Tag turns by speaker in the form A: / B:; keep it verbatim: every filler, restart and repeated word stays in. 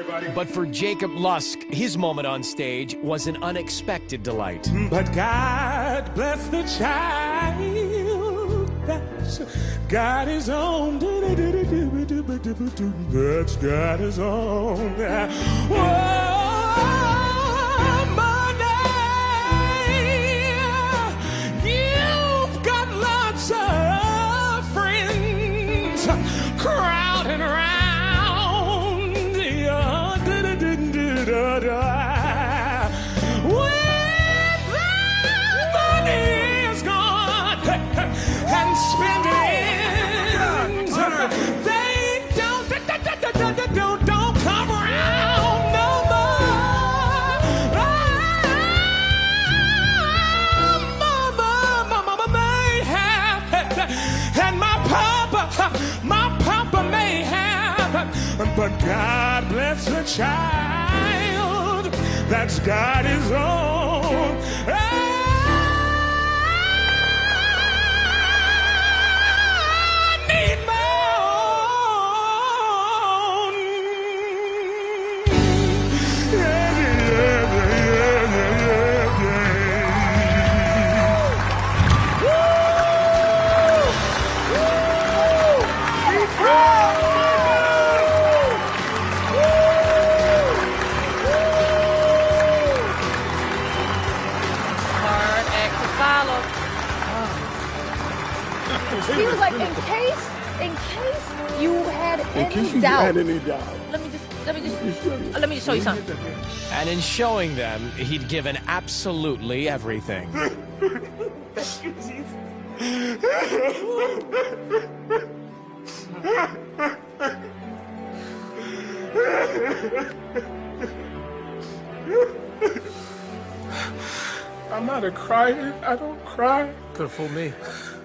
A: But for Jacob Lusk, his moment on stage was an unexpected delight.
B: But God bless the child that's got his own. That's got his own. Whoa, money, you've got lots of friends crowding around. And spend it. They don't, don't, don't, don't come around no more. Mama, mama may have, and my papa, my papa may have, but God bless the child that's got his own.
C: He was like, in case, in case you had
D: In
C: any
D: case you
C: doubt.
D: had any doubt.
C: Let me just, let me just, uh, let me just show you something.
A: And in showing them, he'd given absolutely everything.
B: I'm not a crier. I don't cry.
E: Could have fooled me.